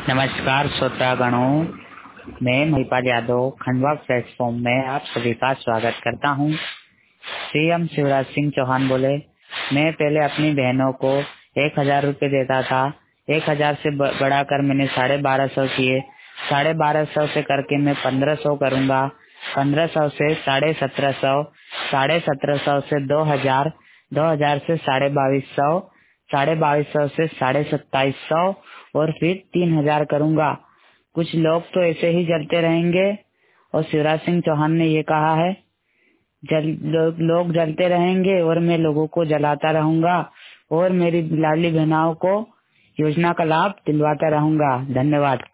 नमस्कार श्रोतागणों, मैं महिपाल यादव खंडवा प्लेटफॉर्म में आप सभी का स्वागत करता हूं। सीएम शिवराज सिंह चौहान बोले, मैं पहले अपनी बहनों को 1000 रुपये देता था। 1000 से बढ़ाकर मैंने 1250 किए। 1250 से करके मैं 1500 करूंगा। 1500 से 1750, 1750 से 2000, 2000 से 2250, 2250 से 2750 और फिर 3000 करूंगा। कुछ लोग तो ऐसे ही जलते रहेंगे और शिवराज सिंह चौहान ने ये कहा है, लोग जलते रहेंगे और मैं लोगों को जलाता रहूंगा और मेरी लाडली बहनाओं को योजना का लाभ दिलवाता रहूंगा। धन्यवाद।